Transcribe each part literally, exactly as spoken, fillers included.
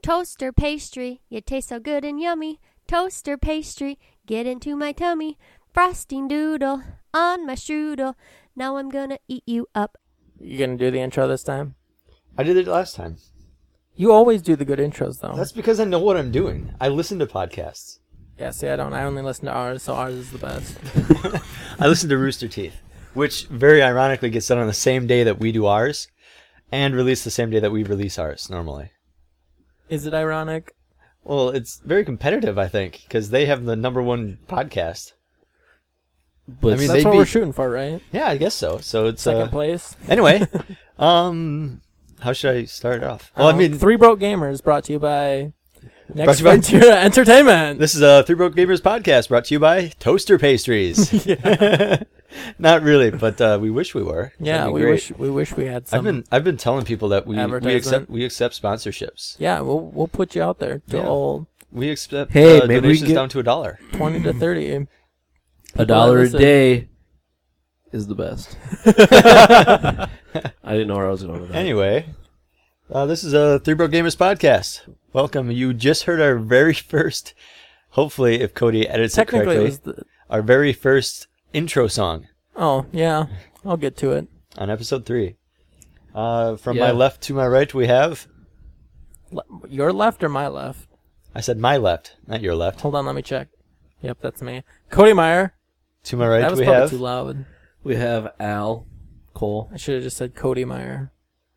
Toaster pastry, you taste so good and yummy. Toaster pastry, get into my tummy. Frosting doodle on my strudel. Now I'm gonna eat you up. You gonna do the intro this time? I did it last time. You always do the good intros, though. That's because I know what I'm doing. I listen to podcasts. Yeah, see, I don't. I only listen to ours, so ours is the best. I listen to Rooster Teeth, which very ironically gets done on the same day that we do ours, and released the same day that we release ours normally. Is it ironic? Well, it's very competitive, I think, because they have the number one podcast. But I mean, that's what be... we're shooting for, right? Yeah, I guess so. So it's second uh... place. Anyway, um, how should I start off? Well, um, I mean, Three Broke Gamers brought to you by Next Frontier Entertainment. This is a Three Broke Gamers podcast brought to you by Toaster Pastries. Not really, but uh, we wish we were. Yeah, we great. wish we wish we had some. I've been I've been telling people that we, we accept we accept sponsorships. Yeah, we'll we'll put you out there to yeah. all. We accept hey, uh, maybe donations we get down to a dollar, twenty to thirty. A dollar a day is the best. I didn't know where I was going with that. Anyway, uh, this is a Three Broke Gamers podcast. Welcome. You just heard our very first. Hopefully, if Cody edits it correctly, it was the... our very first intro song. Oh, yeah. I'll get to it. On episode three. Uh, from yeah. my left to my right, we have... Le- your left or my left? I said my left, not your left. Hold on, let me check. Yep, that's me. Cody Meyer. To my right, that was we probably have... too loud. We have Al Cole. I should have just said Cody Meyer.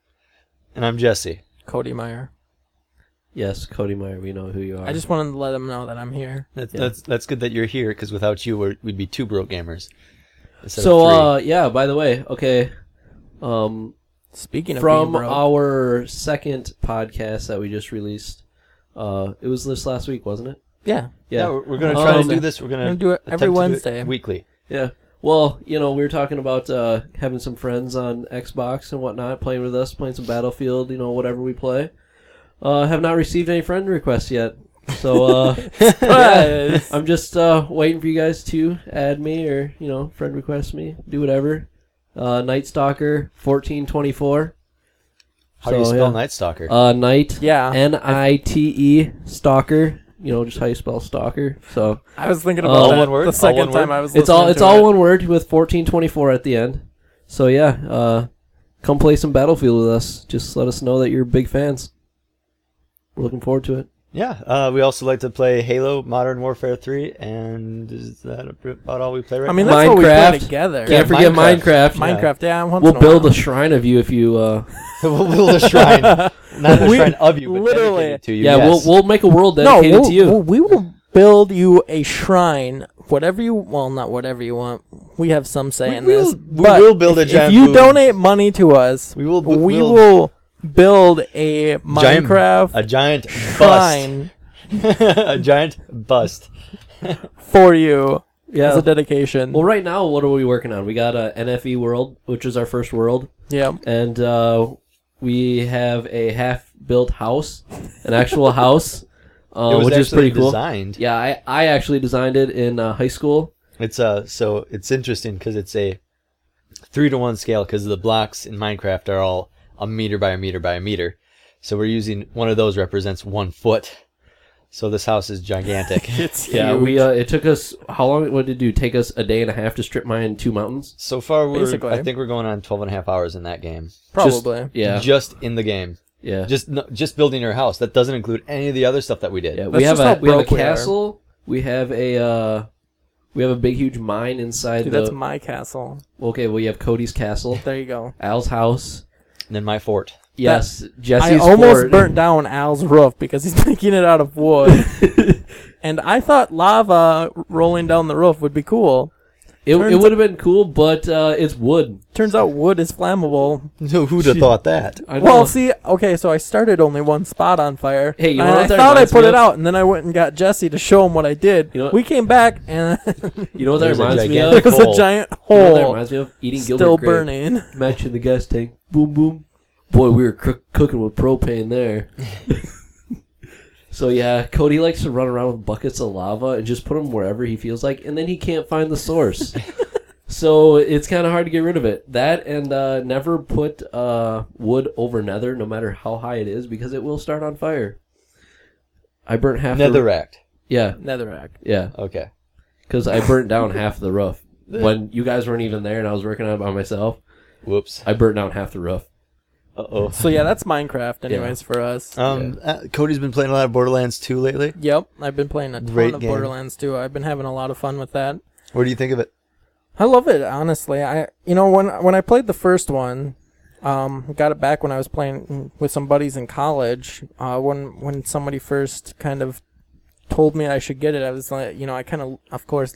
And I'm Jesse. Cody Meyer. Yes, Cody Meyer, we know who you are. I just wanted to let them know that I'm here. That's yeah. that's, that's good that you're here, because without you, we're, we'd be two broke gamers. So, uh, yeah, by the way, okay. Um, Speaking of from being broke, our second podcast that we just released, uh, it was this last week, wasn't it? Yeah. Yeah, yeah we're, we're going to try um, to do this. We're going to do it every Wednesday. Weekly. Yeah. Well, you know, we were talking about uh, having some friends on Xbox and whatnot, playing with us, playing some Battlefield, you know, whatever we play. Uh, have not received any friend requests yet. So, uh, yeah, I'm just uh, waiting for you guys to add me or, you know, friend request me, do whatever. Uh, Night Stalker fourteen twenty-four. How so, do you spell yeah. Night Stalker? Uh, Night, yeah. N I T E, Stalker. You know, just how you spell stalker. So I was thinking uh, about all that one word? the second all time word? I was It's all it's to all it. one word with fourteen twenty-four at the end. So, yeah, uh, come play some Battlefield with us. Just let us know that you're big fans. We're looking forward to it. Yeah, uh, we also like to play Halo, Modern Warfare three, and is that about all we play right I mean, now? that's what we play Minecraft. together. Can't forget Minecraft. Minecraft, yeah. once We'll in a build while. a shrine of you if you... Uh, we'll build a shrine. Not a We- shrine of you, but literally. dedicated to you. yeah, yes. we'll we'll make a world No, dedicated we'll, to you. we'll- we will build you a shrine, whatever you... Well, not whatever you want. We have some say We in will- this. we but will build a if, giant If you boom. donate money to us, We will. we we'll, will build a giant- Minecraft a giant shrine bust. A giant bust. for you Yeah. as a dedication. Well, right now, what are we working on? We got a N F E world, which is our first world, yeah. and uh, we have a half-built house, an actual house, uh, It was which is actually pretty cool. designed. Yeah, I, I actually designed it in uh, high school. It's uh so it's interesting because it's a three to one scale because the blocks in Minecraft are all a meter by a meter by a meter. So we're using one of those represents one foot. So this house is gigantic. It's Yeah, huge. we uh, it took us how long? What did it do? Take us a day and a half to strip mine two mountains. So far, we're Basically. I think we're going on twelve and a half hours in that game. Probably. Yeah, Just in the game. yeah, Just no, just building your house. That doesn't include any of the other stuff that we did. yeah. That's We have just how a we have a broke we are. castle. We have a uh, we have a big huge mine inside Dude, the. that's my castle. Okay, well, you have Cody's castle, There you go. Al's house. And then my fort. Yes, I Jesse's almost fort. burnt down Al's roof because he's making it out of wood. And I thought lava rolling down the roof would be cool. It, Turns it would have been cool, but uh, it's wood. Turns out wood is flammable. So who'd have thought that? I know. Well, see, okay, so I started only one spot on fire. Hey, you know and what I that thought I reminds put me it of? out, and then I went and got Jesse to show him what I did. You know what- we came back, and you know what that There's a reminds me gigantic of? there was hole. a giant You know what that hole reminds me of? Eating still Gilbert Grape. burning. Matching the gas tank. Boom, boom. Boy, we were cook- cooking with propane there. So, yeah, Cody likes to run around with buckets of lava and just put them wherever he feels like, and then he can't find the source. So it's kind of hard to get rid of it. That and uh, never put uh, wood over nether, no matter how high it is, because it will start on fire. I burnt half the Netherracked. Yeah, Netherrack. yeah. Okay. Because I burnt down half the roof. When you guys weren't even there and I was working on it by myself, Whoops. I burnt down half the roof. Uh-oh. So yeah, that's Minecraft anyways for us. Um, uh, Cody's been playing a lot of Borderlands two lately. Yep, I've been playing a ton Great of game. Borderlands two. I've been having a lot of fun with that. What do you think of it? I love it, honestly. I you know when when I played the first one, um, got it back when I was playing with some buddies in college. Uh, when when somebody first kind of told me I should get it, I was like, you know, I kind of, of course,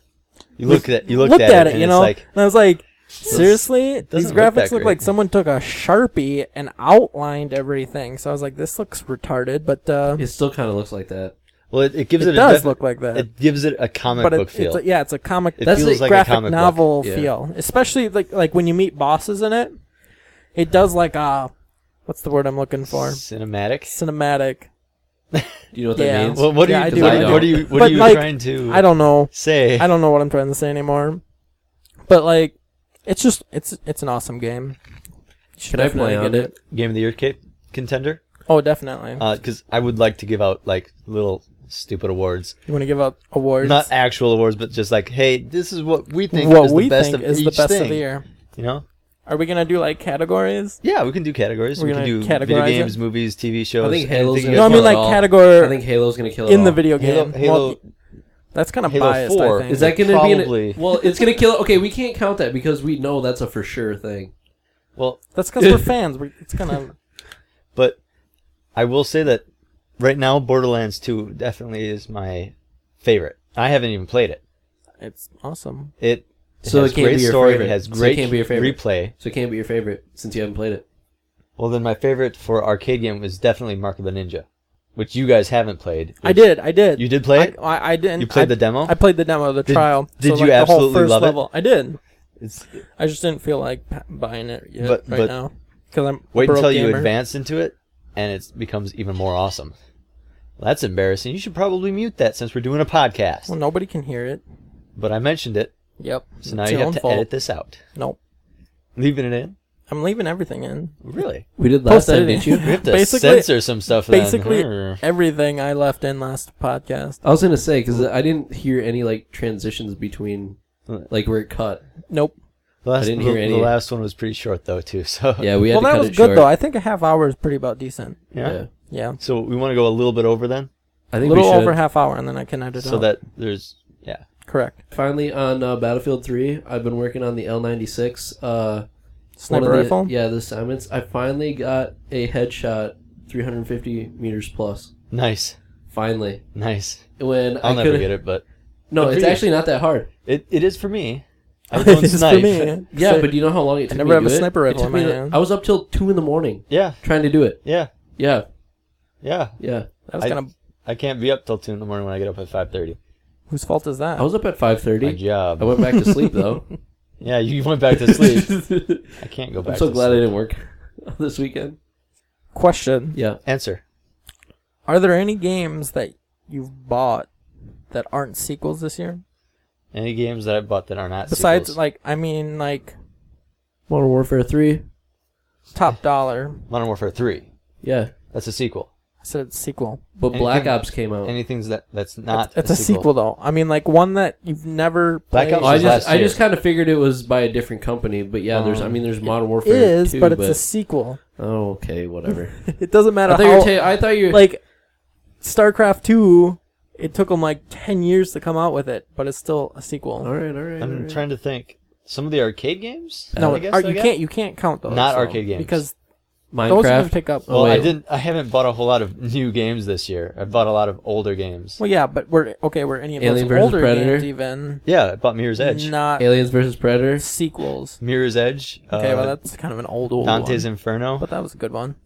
You looked at you looked, looked at, at it, it, and you it's know, like, and I was like, seriously, these doesn't look graphics that look great. like someone took a Sharpie and outlined everything. So I was like, this looks retarded, but uh, It still kind of looks like that. well, it, it gives it it, does a def- look like that. It gives it a comic but book it, feel. it's a, yeah, it's a comic. It That's feels a like a graphic comic book. novel Yeah. feel, especially like like when you meet bosses in it. It does like uh what's the word I'm looking for? Cinematic. Cinematic. Do you know what that Yeah. means? Well, what Yeah, are I you? do, What, I do. what are you? What But, are you like, trying to? I don't know. say. I don't know what I'm trying to say anymore. But like, it's just it's it's an awesome game. You should Can I play definitely on get it? Game of the Year ca- contender. Oh, definitely. Because I would like to give out like little stupid awards, You want to give out awards? not actual awards, but just like, hey, this is what we think what is we the best think of is each the best thing. of the year. You know? Are we gonna do like categories? Yeah, we can do categories. We're we can gonna do video categorize games, it? movies, T V shows. I think Halo's anything gonna you No, I guys mean kill want. it like all. category I think Halo's gonna kill it in the all. video Halo, game. Halo, Well, that's kind of Halo biased. four. I think. Is that going to be Probably. an... Well, it's going to kill... Okay, we can't count that because we know that's a for sure thing. well, That's because we're fans. We, it's gonna. but I will say that right now, Borderlands two definitely is my favorite. I haven't even played it. It's awesome. It, it So has it can't great be your story. favorite. It has So it great can't be your favorite. replay. So it can't be your favorite since you haven't played it. Well, then my favorite for arcade game was definitely Mark of the Ninja, which you guys haven't played. I which- did. I did. You did play it? I, I, I didn't. You played I, the demo? I played the demo of the Did- trial. did so, you like, the whole absolutely first love it? level. I did. It's, I just didn't feel like p- buying it yet But- right but now because I'm a wait broke until you gamer. advance into it, and it becomes even more awesome. Well, that's embarrassing. You should probably mute that since we're doing a podcast. Well, nobody can hear it. But I mentioned it, Yep. so now It's you your have own to fault. edit this out. Nope. Leaving it in? I'm leaving everything in. Really? We did last time, Post-editing. didn't you? We have to Basically- censor some stuff. then. Basically, Brr. everything I left in last podcast. I was going to say, because I didn't hear any, like, transitions between, like, where it cut. Nope. The last, I didn't the, hear any- the last one was pretty short though too. So Yeah, we had Well, to that cut was it good short. though. I think a half hour is pretty about decent. yeah. Yeah. Yeah. So we want to go a little bit over then, I A think little we should. over half hour, and then I can edit so out. that there's yeah. Correct. Finally, on uh, Battlefield three, I've been working on the L ninety-six. Uh, Sniper one of the- rifle. Yeah, the assignments. I finally got a headshot three hundred fifty meters plus. Nice, Finally. nice. When I'll I never could get it, but No, Good for it's you. actually not that hard. it, it is for me. I was It's going just for snipe. me. Yeah, So- but do you know how long it took never me to have a do it? sniper It rifle took in me my to- hand. I was up till two in the morning Yeah, trying to do it. yeah, Yeah, yeah. yeah. That was I- kind of I can't be up till two in the morning when I get up at five thirty. whose fault is that? I was up at five My thirty. job. I went back to sleep though. Yeah, you went back to sleep. I can't go back. I'm so to glad I sleep. didn't work this weekend. Question: Yeah. Answer. Are there any games that you've bought that aren't sequels this year? Any games that I bought that are not Besides, sequels? like, I mean, like Modern Warfare three. top dollar. Modern Warfare three. Yeah. That's a sequel. I said it's sequel. But Black Anything- Ops came out. Anything that that's not It's a sequel. though. I mean, like one that you've never Black played. Ops Oh, I was just last I year. just kind of figured it was by a different company, but yeah, there's I Um, mean there's Modern It Warfare is, two, but it's a sequel. oh okay, whatever. It doesn't matter I thought how. you were ta- I thought you were like StarCraft two, it took them like ten years to come out with it, but it's still a sequel. all right, all right. I'm all right. trying to think. Some of the arcade games. No, I guess ar- I you got? can't. You can't count those. Not though, arcade games. because those are gonna Minecraft. pick up. Oh, Well, I wait. didn't. I haven't bought a whole lot of new games this year. I bought a lot of older games. Well, yeah, but we're okay. We're any of Alien those versus older Predator? games even Yeah, I bought Mirror's Edge. not Aliens versus Predator. sequels. Mirror's Edge. Okay, uh, well that's kind of an old old Dante's one, Inferno. but that was a good one.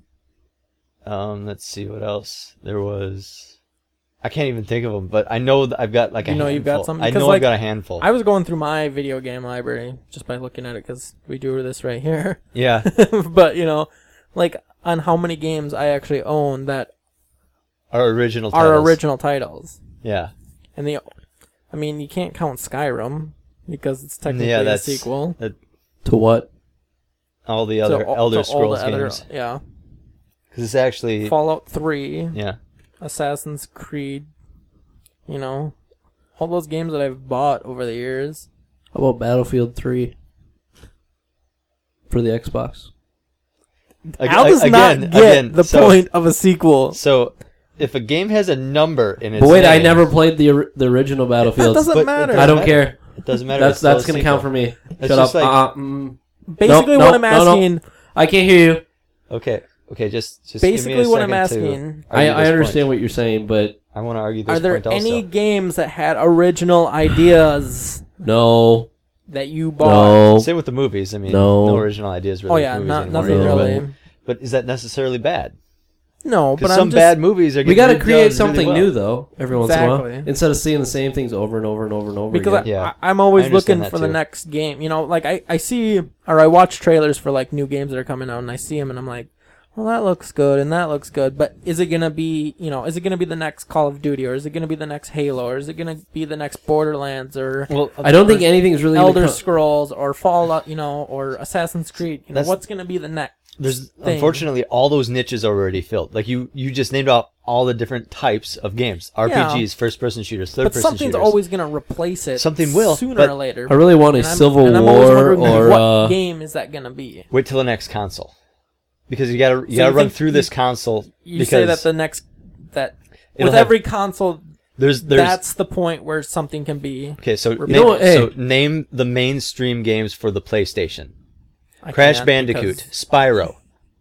Um, let's see what else there was. I can't even think of them, but I know that I've got like a You know handful. you've got some? I Because, know like, I've got a handful. I was going through my video game library just by looking at it because we do this right here. yeah, But you know, like on how many games I actually own that our original. are Titles. original titles, Yeah, and the, I mean, you can't count Skyrim because it's technically yeah, a that's sequel. To what? all the other to all- Elder to all the Scrolls other- games yeah. because it's actually Fallout three. yeah. Assassin's Creed, you know, all those games that I've bought over the years. How about Battlefield three for the Xbox? Ag- Al does again, not get again, the so, point of a sequel. So, if a game has a number in its But wait, I name, never played the or- the original That Battlefield. doesn't But it matter. doesn't I don't matter. care. It doesn't matter. That's it's still that's a gonna sequel. count for me. It's Shut just up. like- uh, mm. Basically, Nope, what nope, I'm no, no. asking. I can't hear you. Okay, okay, just just give me Basically, a what I'm second to asking. I, argue I this understand point. what you're saying, but I want to argue this Are there point also. any games that had original ideas no, that you bought? no. Same with the movies. I mean, No. no, original ideas really. Oh with yeah, movies not, anymore nothing either, really. But, but is that necessarily bad? No, but Because I'm some just, bad movies are. We getting got to redone create really something well. new, though, every once in a while. Exactly. Instead of seeing the same things over and over and over and over because I, again. Yeah. I, I'm always I understand looking that for the too. next game. You know, like I, I see or I watch trailers for like new games that are coming out, and I see them, and I'm like, well, that looks good, and that looks good, but is it gonna be, you know, is it gonna be the next Call of Duty, or is it gonna be the next Halo, or is it gonna be the next Borderlands, or Well, I don't think anything's really Elder gonna come- Scrolls, or Fallout, you know, or Assassin's Creed? You know, That's- what's gonna be the next? there's thing. unfortunately all those niches are already filled. Like you, you just named off all the different types of games: R P Gs, Yeah. first-person shooters, But third-person something's shooters. always gonna replace it. Something will, sooner but or later. I really want a And I'm- Civil and I'm always War wondering, or what uh, game is that gonna be? Wait till the next console, because you gotta you So gotta you run think through you- this console. You because say that the next that It'll with have- every console, there's there's that's the point where something can be. okay. So You name, know what, hey. so name the mainstream games for the PlayStation: I Crash can't Bandicoot, because- Spyro.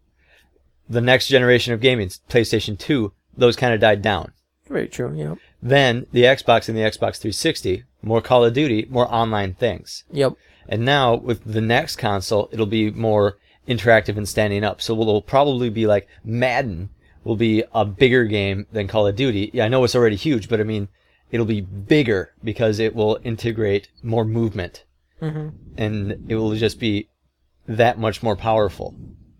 The next generation of gaming, PlayStation two, those kind of died down. Very true. Yep. Then the Xbox and the Xbox three sixty, more Call of Duty, more online things. Yep. And now with the next console, it'll be more interactive and standing up. So it'll probably be like Madden will be a bigger game than Call of Duty. Yeah, I know it's already huge, but I mean, it'll be bigger because it will integrate more movement. Mm-hmm. And it will just be that much more powerful.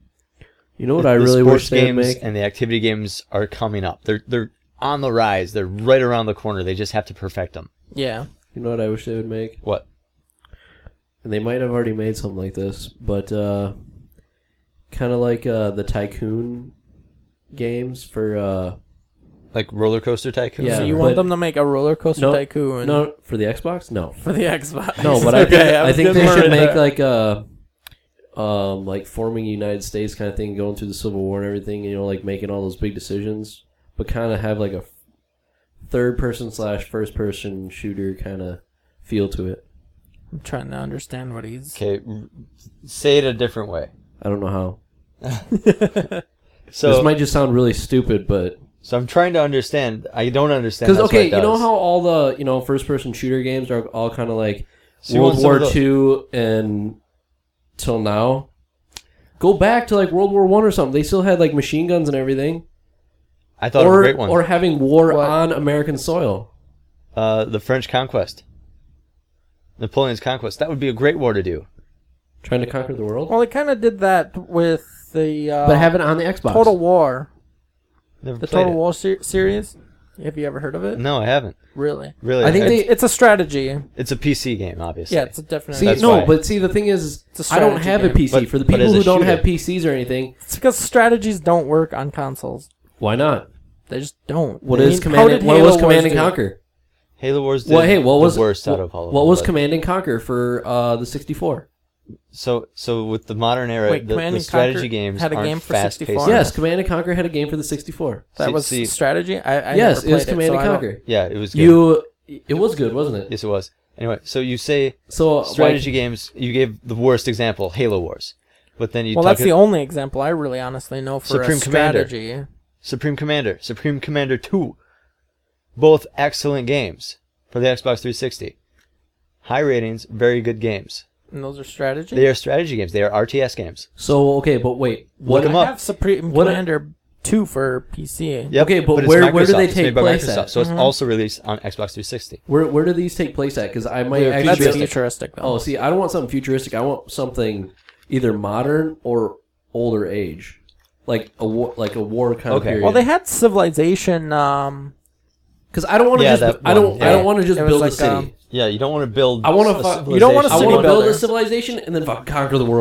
you know what The I really sports wish they'd games make? and the activity games are coming up. They're they're on the rise. They're right around the corner. They just have to perfect them. Yeah. You know what I wish they would make? What? And they might have already made something like this, but uh, kind of like uh, the Tycoon games for uh, Like Roller Coaster Tycoon? Yeah, so you but- want them to make a roller coaster no, tycoon? no for the Xbox, no, For the Xbox. no. But I think Okay, I was think getting they should worried make there. like a um like forming United States kind of thing, going through the Civil War and everything. You know, like making all those big decisions, but kind of have like a third person slash first person shooter kind of feel to it. I'm trying to understand what he's. Okay, r- say it a different way. I don't know how. So, This might just sound really stupid, but so I'm trying to understand. I don't understand. because that's okay, what it you know does. how all the you know first person shooter games are all kind of like So you World want some War of the- Two and till now. Go back to like World War One or something. They still had like machine guns and everything, I thought of a or great one. or having war What? on American soil. uh, the French conquest, Napoleon's conquest. That would be a great war to do. Trying to conquer the world, Well, they kind of did that with the uh, but have it on the Xbox. Total War, Never the played Total it. War ser- series. Have you ever heard of it? No, I haven't. Really? Really, I think it's, they- It's a strategy. it's a P C game, obviously. Yeah, it's a definite. See, That's no, why. but see, the thing is, It's a I don't strategy have a game. P C. But- For the but people as a who don't shooter- have P Cs or anything, It's because strategies don't work on consoles. why not? They just don't. What I is mean, Command? how and- did What Halo was Wars Command and do? Conquer? Halo Wars did Well, hey, what was the worst what, out of all of what them, was but- Command and Conquer for uh, the sixty-four? So, so with the modern era, Wait, the, Command the and strategy Conquer games had a aren't game for fast-paced. sixty-four? Yes, Command and Conquer had a game for the sixty-four. That See- was see- strategy. I, I yes, never it was played Command so and I don't- Conquer. Yeah, it was good. You, it was good, wasn't it? Yes, it was. Anyway, so you say So strategy like, games. You gave the worst example, Halo Wars, but then you Well, talk that's the only example I really honestly know for Supreme a Commander. strategy. Supreme Commander, Supreme Commander two, both excellent games for the Xbox three sixty. High ratings, very good games. And those are strategy. They are strategy games. They are R T S games. So okay, but wait, Look what? 'em I up. have Supreme What- Commander two for P C. Yep, Okay, but it's where- where do Microsoft. they It's take made by place Microsoft, at? so it's Mhm. also released on Xbox three sixty. Where where do these take place at? Because I might They're actually. That's futuristic. futuristic though. Oh, see, I don't want something futuristic. I want something either modern or older age, like a war, like a war kind of Okay. period. Well, they had Civilization. Um, because I don't want to Yeah, just. that I don't. one, I yeah. don't want to just It was build like, a city. um, Yeah, you don't want to build. I wanna a fu- you don't wanna civilization. I city want to build builder. a civilization and then fucking conquer the world.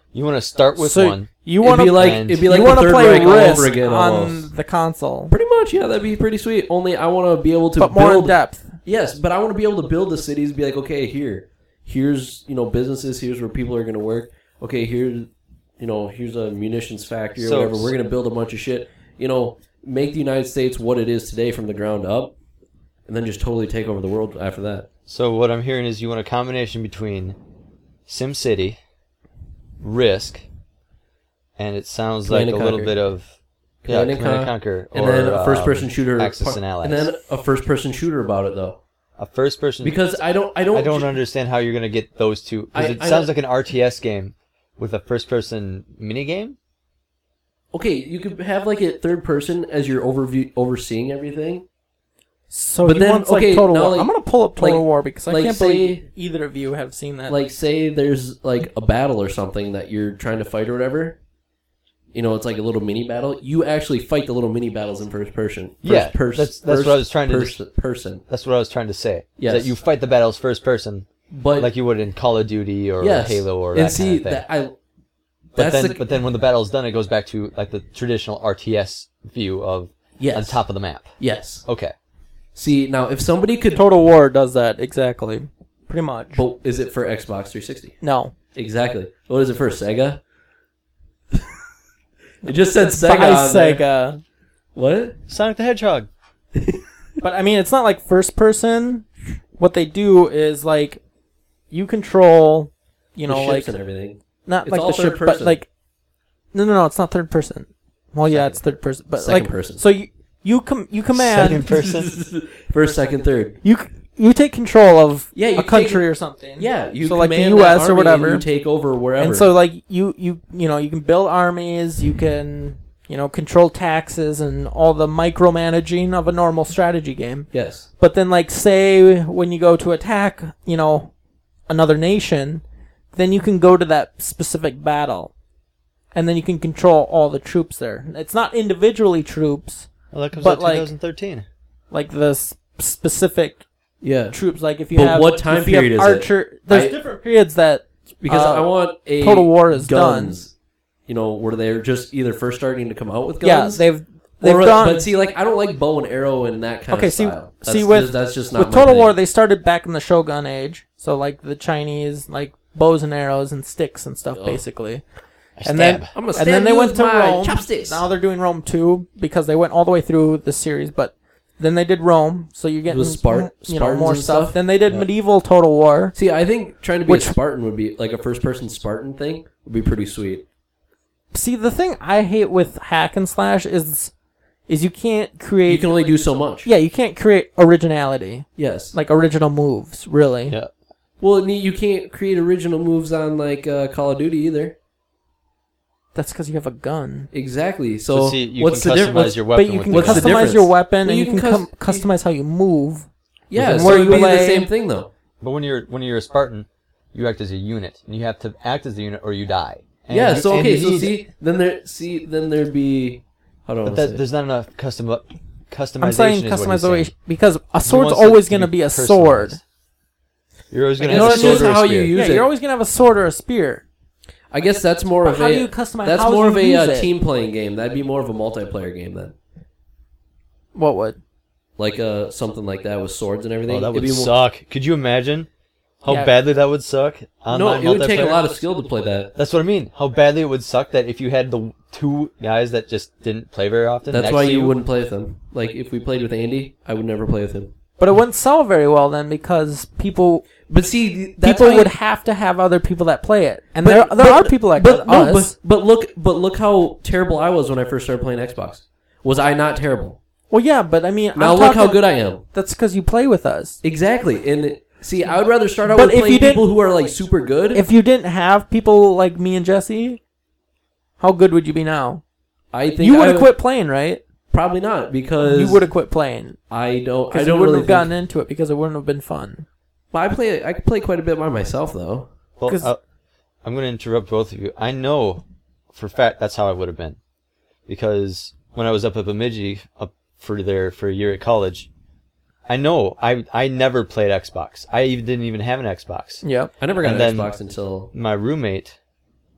You want to start with So one. You It'd want be to like and it'd be you like want the to Third play Reich all Risk over again on almost. the console, Pretty much, yeah, that'd be pretty sweet. Only I want to be able to but build more in depth. Yes, but I want to be able to build the cities. Be like, okay, here, here's you know businesses. Here's where people are going to work. Okay, here's you know here's a munitions factory or So- whatever. We're going to build a bunch of shit. You know, make the United States what it is today from the ground up, and then just totally take over the world after that. So what I'm hearing is you want a combination between SimCity, Risk, and it sounds Command like a and little Conquer. bit of yeah, Command and Command and Con- Conquer, And or, then a first-person um, shooter, Axis and Allies. and then a first-person shooter about it though, a first-person. because I don't, I don't, I don't understand how you're going to get those two. Because I- it I sounds don't- like an R T S game with a first-person minigame. Okay, you could have like a third person as you're overview overseeing everything. So But you then, want it's like okay, Total now, War. like- I'm gonna pull up Total like- War because I like, can't say- believe either of you have seen that. Like, say there's like a battle or something that you're trying to fight or whatever. You know, it's like a little mini battle. You actually fight the little mini battles in first person. First Yeah, pers- that's- that's first what I was trying to pers- person. That's what I was trying to say. Yes. That you fight the battles first person, But like you would in Call of Duty or yes, Halo or and that see kind of thing. that I. But That's then, the, but then when the battle's done, it goes back to like the traditional R T S view of yes, on top of the map. yes. Okay. See now, if somebody could, Total War does that exactly, pretty much. but is it for Xbox three sixty? No, Exactly. What is it for Sega? It just said Sega. by on there. Sega. What? Sonic the Hedgehog. But I mean, it's not like first person. What they do is like you control, you The know, ships like and everything. not It's like all the third ship, but person. like no, no, no, it's not third person. Well, yeah, it's third person, but Second like person. So you you com- you Second command person. First, second, third. you c- you take control of Yeah, you a take- country or something. Yeah, you so like the command U that S or army whatever. and you take over wherever. And so like you you you know you can build armies, you can you know control taxes and all the micromanaging of a normal strategy game. yes, But then like say when you go to attack, you know, another nation, then you can go to that specific battle. And then you can control all the troops there. It's not individually troops, Well, that comes But, out like- twenty thirteen. like the s- specific yeah. troops. Like if you But have what time if you have period is it? Archer, there's I- different periods that Because uh, I want a Total War is guns. You know, where they're just either first starting to come out with yeah guns. they've they've or, gone. But see, like I don't like bow and arrow and that kind Okay, of see- style. That's see, with- just, that's just not with my Total thing. War, they started back in the Shogun age. So like the Chinese, like bows and arrows and sticks and stuff, Oh. basically. I And then, stab. I'm gonna and stab then they you went with to my Rome. chopsticks. Now they're doing Rome two because they went all the way through the series. But then they did Rome, so you're getting With Spart- you know Spartans more and stuff. stuff? Then they did Yeah. medieval Total War. See, I think trying to be Which- a Spartan would be like a first-person Spartan thing would be pretty sweet. See, the thing I hate with hack and slash is is you can't create. You can only do so much. yeah, you can't create originality, Yes. like original moves, really. Yeah. Well, you can't create original moves on like uh, Call of Duty either. That's because you have a gun. Exactly. So, So see, you what's can the customize difference? your weapon But you with can the What's the gun. customize difference? your weapon Well, and you you can, can com- cus- customize how you move. Yeah, And so where it would you be the lay- same thing though. But when you're when you're a Spartan, you act as a unit, and you have to act as a unit or you die. And yeah. you- So and okay. you So need- see, then there, see, then there'd be. How do I but wanna that, say it? there's not enough custom customization. I'm saying is what he's customization saying. because a He sword's wants it always to going to be be a sword. personalized. You're always going I to guess have a it's sword just or a how you spear. use Yeah, it. you're always going to have a sword or a spear. I guess that's more But of how a. do you customize? That's how more do of you a uh, use it? team playing game. That'd be more of a multiplayer game then. What would? Like uh something like that with swords and everything. Oh, that It'd would be more- suck. Could you imagine how Yeah. badly that would suck? No, Online it would take a multiplayer? lot of skill to play that. That's what I mean. How badly it would suck that if you had the two guys that just didn't play very often. That's next why to you wouldn't play with them. Like if we played with Andy, I would never play with him. But it wouldn't sell very well then because people But see, that's people how would you- have to have other people that play it, and But- there there but- are people like but, no, us. But, but look, but look how terrible I was when I first started playing Xbox. Was I not terrible? Well, yeah, but I mean, Now I'm look how talking- good I am. That's because you play with us. Exactly. And see, I would rather start out But with if playing you didn't- people who are like super good. If you didn't have people like me and Jesse, how good would you be now? I think You would I have quit playing, right? Probably not because You would have quit playing I don't. I because you don't wouldn't really have gotten think, into it because it wouldn't have been fun. But I play. I could play quite a bit by myself though. Well, 'Cause- uh, I'm going to interrupt both of you. I know for a fact that's how I would have been. Because when I was up at Bemidji, up for there for a year at college, I know I I never played Xbox. I even didn't even have an Xbox. Yep. I never got And an then- Xbox until My roommate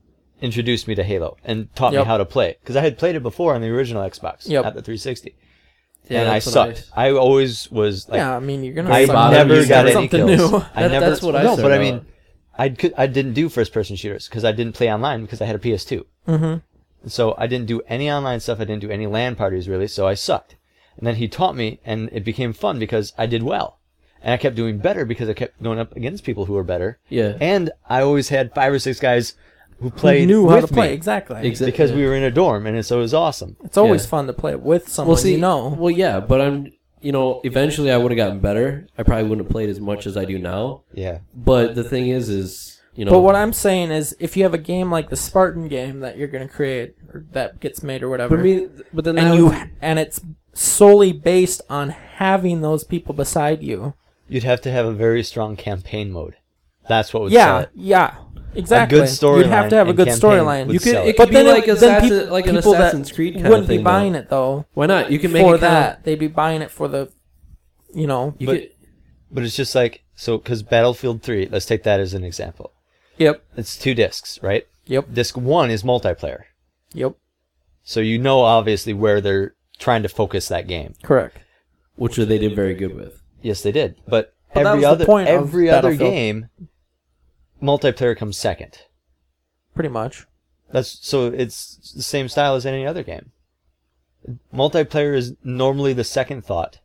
introduced me to Halo and taught Yep. me how to play because I had played it before on the original Xbox, Yep. not the three sixty. Yeah, and I that's what sucked. I always was like, yeah, I mean, you're gonna. I suck. never You got any something kills. new. I That- never. that's what I no, but I started mean, out. I could. I didn't do first person shooters because I didn't play online because I had a P S two. Mm-hmm. So I didn't do any online stuff. I didn't do any LAN parties really. So I sucked. And then he taught me, and it became fun because I did well, and I kept doing better because I kept going up against people who were better. Yeah. And I always had five or six guys who played Who knew with how to play me exactly. Exa- because yeah. we were in a dorm, and so it was awesome. It's always Yeah. fun to play with someone Well, see, you know. well, yeah, but I'm, you know, eventually I would have gotten better. I probably wouldn't have played as much as I do now. Yeah. But the thing is, is you know, But what I'm saying is, if you have a game like the Spartan game that you're gonna create or that gets made or whatever, but, I mean, but then and that you would- and it's solely based on having those people beside you. You'd have to have a very strong campaign mode. That's what would Yeah, sell it. yeah, exactly. good You'd have to have a storyline good and campaign storyline. would you could sell it it. could be then like it- assassin, then peop- like an people that Assassin's Creed kind wouldn't of thing. be buying though. it though Why not? You can make for it kinda- that. They'd be buying it for the, you know. You But- could, But it's just like so because Battlefield three. Let's take that as an example. Yep. It's two discs, right? Yep. Disc one is multiplayer, Yep. so you know obviously where they're trying to focus that game. Correct. which they did very good with. Yes, they did. But, But that every was the other point of every other Battlefield. game, multiplayer comes second. Pretty much. That's so it's the same style as any other game. Multiplayer is normally the second thought.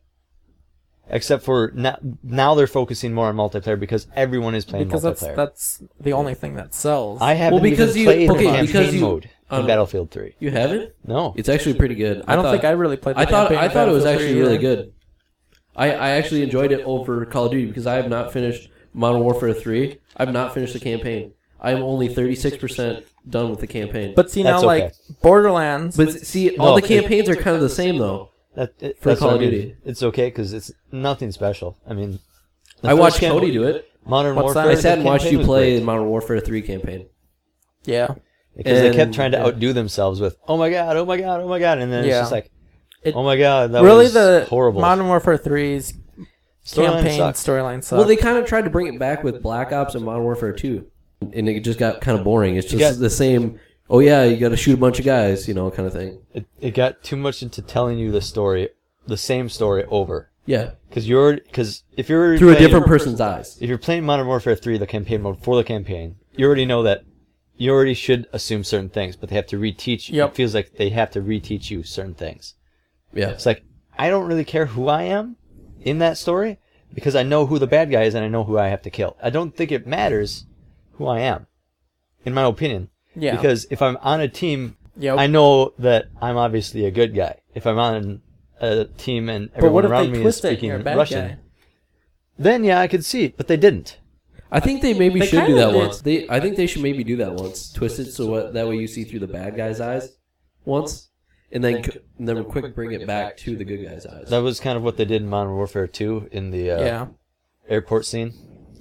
Except for now, now they're focusing more on multiplayer because everyone is playing Because that's multiplayer. that's the only thing that sells. I haven't because even you- played okay, the campaign because you- mode in um, Battlefield three. You haven't? No. It's actually pretty good. I don't thought, think I really played. The I thought campaign I of thought it was Battlefield actually three really either. good. I, I actually enjoyed it over Call of Duty because I have not finished Modern Warfare three. I've not finished the campaign. I am only thirty-six percent done with the campaign. But see now, That's like okay. Borderlands. but see, all No, the campaigns are kind of the same though. That, it, For that's Call what of I mean. Duty. It's okay because it's nothing special. I mean, the I first watched cam- Cody do it. Modern What's that? Warfare. I I the sat and watched campaign you was play great. Modern Warfare three campaign. yeah. Because they kept And- trying to yeah. outdo themselves with, oh my god, oh my god, oh my god, and then Yeah. it's just like, It- oh my god, that really, was the horrible. Modern Warfare three's Storyline campaign sucked. storyline sucked. Well, they kind of tried to bring it back with Black Ops and Modern Warfare two, and it just got kind of boring. It's just got- the same. Oh yeah, you got to shoot a bunch of guys, you know, kind of thing. It, it got too much into telling you the story, the same story over. Yeah, Because you're, because if you're through a playing- different person's eyes. if you're playing Modern Warfare three, the campaign mode for the campaign, you already know that you already should assume certain things, but they have to reteach. Yep. It feels like they have to reteach you certain things. Yeah, It's like I don't really care who I am in that story because I know who the bad guy is and I know who I have to kill. I don't think it matters who I am, in my opinion. yeah. Because if I'm on a team, Yep. I know that I'm obviously a good guy. If I'm on a team and But what everyone if around they me is twist it and speaking you're a bad Russian, guy? then yeah, I could see it, but they didn't. I think they maybe They should do kinda that did. once. They, I think they should maybe do that once. Twist it so what, that way you see through the bad guy's eyes once, and then c- and then quick bring it back to the good guy's eyes. That was kind of what they did in Modern Warfare two in the uh, yeah. airport scene.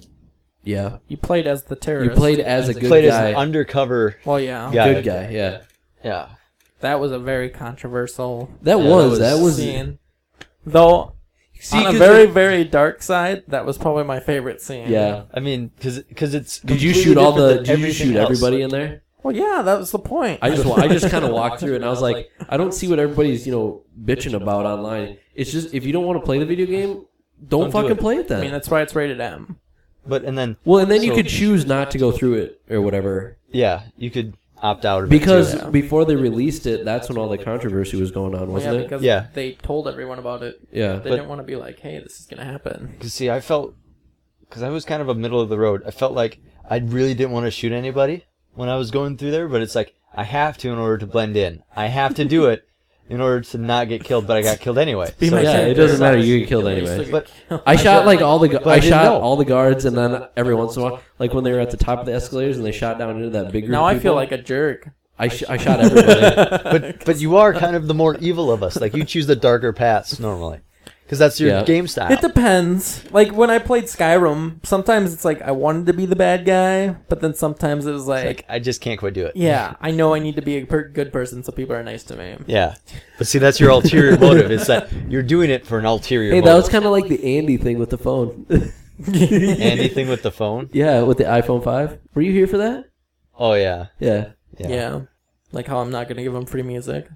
Yeah, You played as the you terrorist. played as a good Played as guy. an undercover. Well, yeah. guy. Good guy, yeah. Yeah. That was a very controversial That Yeah, was that that was. scene. Though, See, on a 'cause very, it- very dark side, that was probably my favorite scene. yeah. I mean, because it's. Did you completely shoot all different the? than Did you everything shoot else. everybody in there? Well, yeah, that was the point. I just wa- I just kind of walked through it and I was like, I don't see what everybody's you know bitching about online. It's just if you don't want to play the video game, don't, Don't do fucking it. play it I then. mean, that's why it's rated M. But and then well, and then you so- could choose not to go through it or whatever. yeah, you could opt out of Because it too. before they released it, that's when all the controversy was going on, Well, wasn't yeah, it? because Yeah. they told everyone about it. Yeah. They But- didn't want to be like, hey, this is going to happen. Because see, I felt because I was kind of a middle of the road. I felt like I really didn't want to shoot anybody when I was going through there, but it's like I have to in order to blend in. I have to do it in order to not get killed, but I got killed anyway. Be So my it's yeah, like- it character. doesn't matter. You get killed You still anyway. get But- killed. I shot like all the gu- But I I didn't shot know. all the guards, and then every once in a while, like when they were at the top of the escalators and they shot down into that big group. Now of I feel people, like a jerk. I sh- I shot everybody. but but you are kind of the more evil of us. Like you choose the darker paths normally, because that's your Yeah. game style. It depends. Like when I played Skyrim, sometimes it's like I wanted to be the bad guy, but then sometimes it was It's like, like I just can't quite do it. yeah, I know I need to be a per- good person so people are nice to me. Yeah. But see, that's your ulterior motive. It's that you're doing it for an ulterior Hey, that motive. was kind of like the Andy thing with the phone. Anything with the phone? Yeah, with the iPhone five. Were you here for that? Oh yeah. Yeah. Yeah. Yeah. Like how I'm not going to give them free music.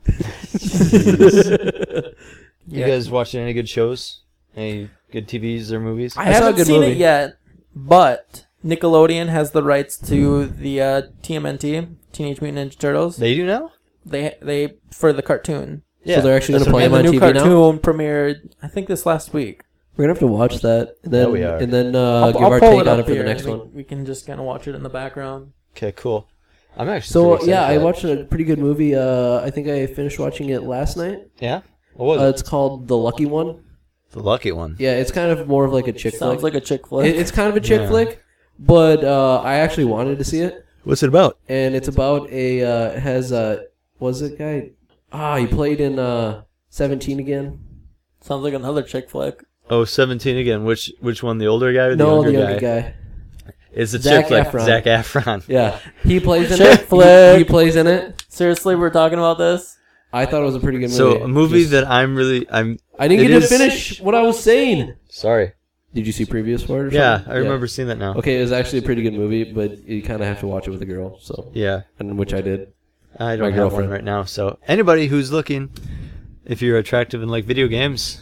You Yeah. guys watching any good shows? Any good T Vs or movies? I, I saw a haven't good seen movie. it yet, but Nickelodeon has the rights to the uh, T M N T, Teenage Mutant Ninja Turtles. They do now? They they for the cartoon. Yeah. they're actually that's gonna what play I And them the on new T V now? cartoon premiered, I think, this last week. We're gonna have to watch that, and then Yeah, we are. and then uh, I'll, give I'll our pull take it on up it for the here next and we, one. We can just kind of watch it in the background. Okay, cool. I'm actually So pretty excited yeah, for I that. watched a pretty good movie. Uh, I think I finished watching it last night. Yeah? What was Uh, it? it's called The Lucky One. The Lucky One. Yeah, it's kind of more of like a chick Sounds flick. like a chick flick. It- it's kind of a chick Yeah. flick, but uh, I actually wanted to see it, What's it about? and it's about a uh, it has uh, was it guy? Ah, he played in uh, seventeen again. Sounds like another chick flick. Oh, seventeen again. Which which one? The older guy or the No, younger the younger guy? guy. It's a Zac chick like Efron. Zac Efron. Yeah, he plays in Chick it. flick. He, he plays in it. Seriously, we're talking about this? I thought it was a pretty good movie. So a movie Just- that I'm really I'm I didn't it get to is- finish what I was saying. sorry. Did you see previews for it? Or Yeah, something? I remember seeing that now. Okay, it was actually a pretty good movie, but you kind of have to watch it with a girl. So, Yeah, and which I did. I don't My have one girlfriend. right now. So anybody who's looking, if you're attractive and like video games,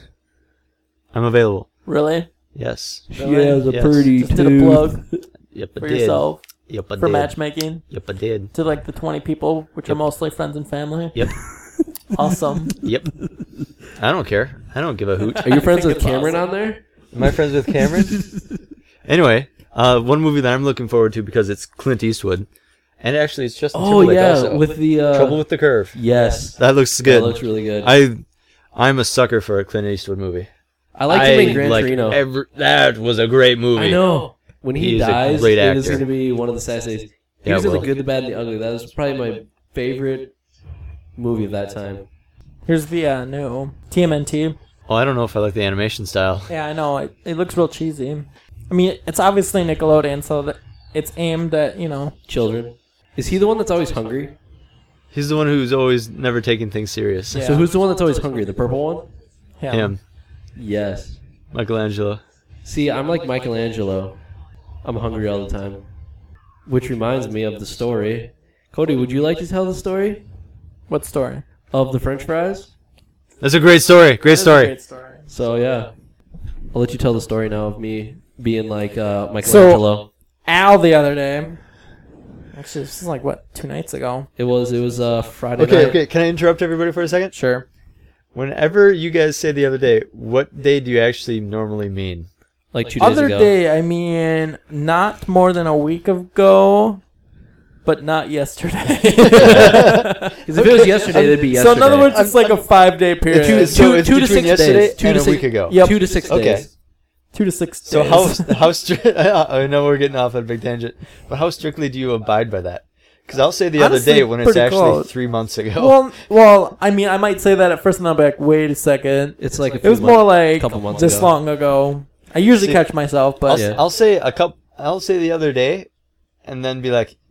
I'm available. Really? Yes. She Really? has a Yes. pretty Just did a plug Yep, I for did. yourself Yep, I for did. matchmaking Yep, I did. to like the twenty people, which are Yep. mostly friends and family. Yep. Awesome. Yep. I don't care. I don't give a hoot. Are you friends think with it's Cameron awesome. on there? Am I friends with Cameron? Anyway, uh, one movie that I'm looking forward to because it's Clint Eastwood, and actually it's Justin Oh Timberlake yeah, also. with the uh, Trouble with the Curve. yes, That looks good. that looks really good. I, I'm a sucker for a Clint Eastwood movie. I like him in Gran like Torino. every- that was a great movie. I know. When he, He is a dies, great it is actor. going to be one of the saddest days. He Yeah, was in The well. Good, the Bad, and the Ugly. That was probably my favorite movie of that time. Here's the uh, new T M N T. Well, I don't know if I like the animation style. Yeah, I know. It, it looks real cheesy. I mean, it's obviously Nickelodeon, so that it's aimed at, you know. Children. Is he the one that's always hungry? He's the one who's always never taking things serious. Yeah. So who's the one that's always hungry? The purple one? Him. Him, Yes. Michelangelo. See, I'm like Michelangelo. I'm hungry all the time. Which reminds me of the story. Cody, would you like to tell the story What story? of the French fries? That's a great story. Great That is a story. great story. So yeah, I'll let you tell the story now of me being like uh, Michelangelo. Al the other day. Actually, this is like, what, two nights ago? It was it was uh, Friday Okay, night. okay. Can I interrupt everybody for a second? Sure. Whenever you guys say the other day, what day do you actually normally mean? Like two days Other ago. day, I mean, not more than a week ago, but not yesterday. Because if it was yesterday, it'd be yesterday. So in other words, it's like a five-day period. Two- so two- it's two to between six yesterday days. Two and to a six- week ago. Yep. two to six Okay. days. Two to six So days. how how strict? I know we're getting off on a big tangent, but how strictly do you abide by that? Because I'll say the Honestly, other day when it's pretty actually close. three months ago. Well, well, I mean, I might say that at first, and I'll be like, wait a second. It's like a It few was months- more like couple months this ago. long ago. I usually See, catch myself, I'll, but s- Yeah. I'll say a couple. I'll say the other day, and then be like,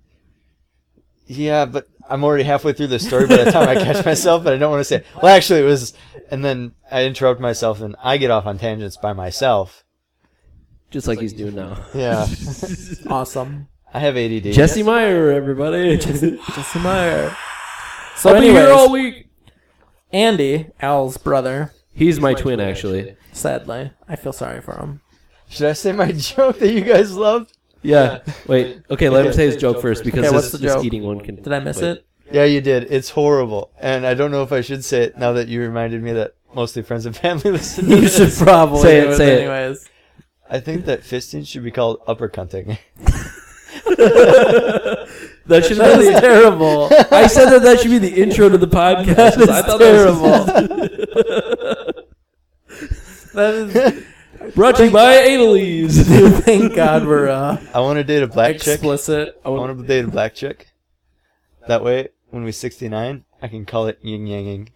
"Yeah, but I'm already halfway through the story by the time I catch myself." But I don't want to say. Well, actually, it was, and then I interrupt myself, and I get off on tangents by myself. Just like he's doing now. Yeah, awesome. I have A D D. Jesse Meyer, everybody. Jesse Meyer. So I'll be here all anyways, week. Andy, Al's brother, He's my twin, actually. sadly, I feel sorry for him. Should I say my joke that you guys loved? Yeah. Wait. Okay, let him say his joke first because Okay, this, what's the this joke? eating one can. Did I miss wait. it? Yeah, you did. It's horrible, and I don't know if I should say it now that you reminded me that mostly friends and family listen to You this. should probably Say it, do say it. anyways. I think that fisting should be called uppercutting. That should That be is the, terrible. I said that that should be the intro to the podcast. That is I thought terrible. That That was brought to you by Annalise. is. Thank God we're uh, I want to date a black chick. explicit. I want to date a black chick. That way, when we're sixty-nine, I can call it yin yanging.